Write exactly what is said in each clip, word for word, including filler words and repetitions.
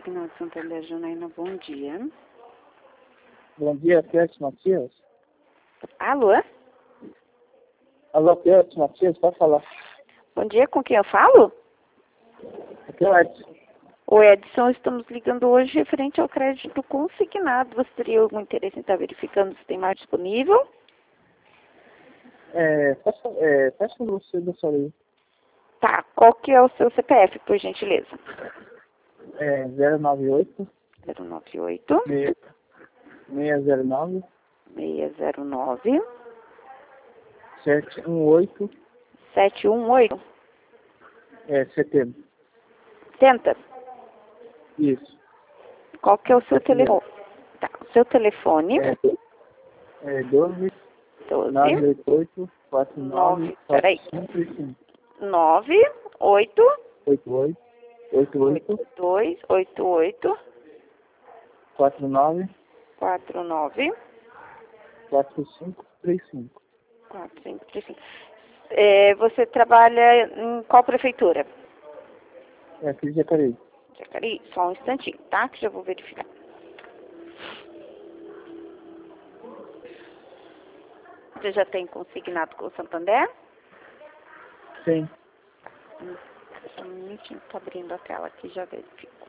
Consignado Santander, Janaína, bom dia. Bom dia, Pietro Matias. Alô? Alô, Pietro Matias, pode falar. Bom dia, com quem eu falo? Aqui é o Edson. Oi, Edson, estamos ligando hoje referente ao crédito consignado. Você teria algum interesse em estar verificando se tem mais disponível? É, peça, é, peça você da sua lei. Tá, qual que é o seu C P F, por gentileza? É zero nove oito, zero nove oito, seis zero nove, seis zero nove, sete um oito, sete um oito. é, setembro. Tenta. Isso. Qual que é o seu Setembro. telefone? Tá, o seu telefone? É, é doze, nove doze, oito oito, quatro nove, nove, quatro peraí, cinco cinco, nove, oito, oito oito, oito oito, dois, oito oito, quatro nove, quatro nove, quatro cinco três cinco. quatro cinco três cinco. É, você trabalha em qual prefeitura? É aqui de Jacareí. Jacareí? Só um instantinho, tá? Que já vou verificar. Você já tem consignado com o Santander? Sim. Hum, Só um minutinho, tá abrindo a tela aqui, já verifico.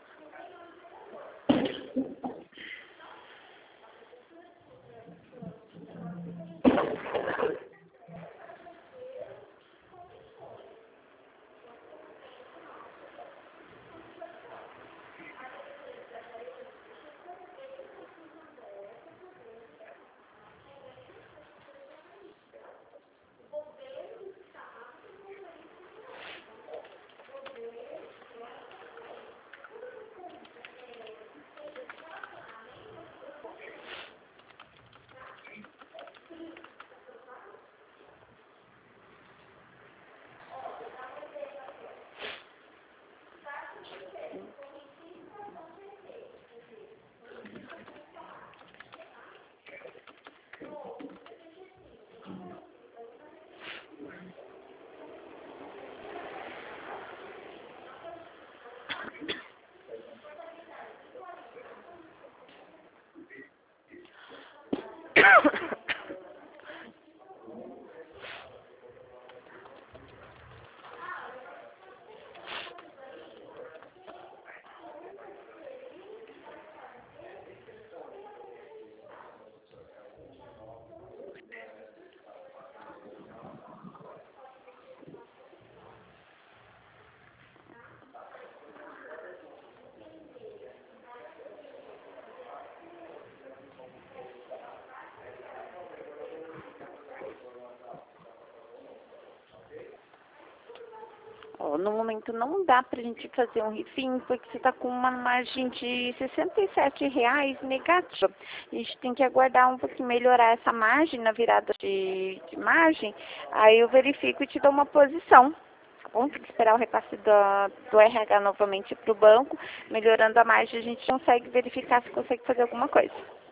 Ó, no momento não dá pra gente fazer um refim, porque você tá com uma margem de sessenta e sete reais negativa. A gente tem que aguardar um pouquinho melhorar essa margem na virada de, de margem. Aí eu verifico e te dou uma posição. Tá bom? Tem que esperar o repasse do, do R H novamente pro banco. Melhorando a margem, a gente consegue verificar se consegue fazer alguma coisa.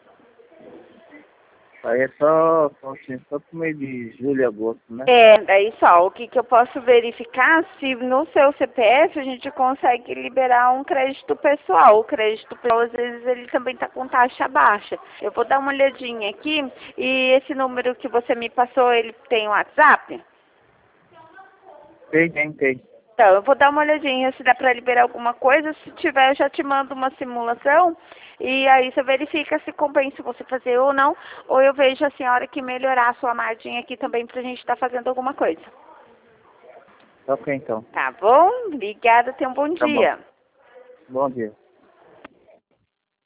Aí é só, só, assim, só pro meio de julho e agosto, né? É, daí só, o que, que eu posso verificar se no seu C P F a gente consegue liberar um crédito pessoal. O crédito pessoal, às vezes, ele também está com taxa baixa. Eu vou dar uma olhadinha aqui e esse número que você me passou, ele tem WhatsApp? Tem, tem, tem. Então, eu vou dar uma olhadinha se dá para liberar alguma coisa. Se tiver, eu já te mando uma simulação. E aí você verifica se compensa você fazer ou não. Ou eu vejo assim, a hora que melhorar a sua margem aqui também pra gente estar fazendo alguma coisa. Ok, então. Tá bom? Obrigada, tenha um bom Tá bom. dia. Bom dia.